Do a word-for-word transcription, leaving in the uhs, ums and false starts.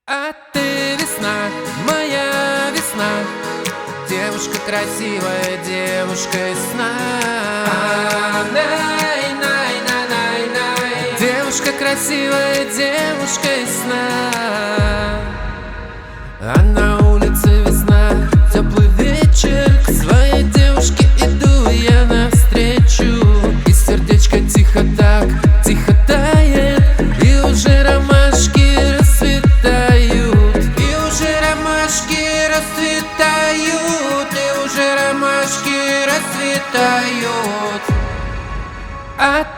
А ты весна, моя весна, девушка красивая, девушка из сна. Най, най, най, най, най. Девушка красивая, девушка из сна. А на улице весна, теплый вечер, к своей девушке иду я навстречу. И сердечко тихо так, тихо тает, и уже ромашки расцветают. И уже ромашки расцветают, и уже ромашки расцветают. А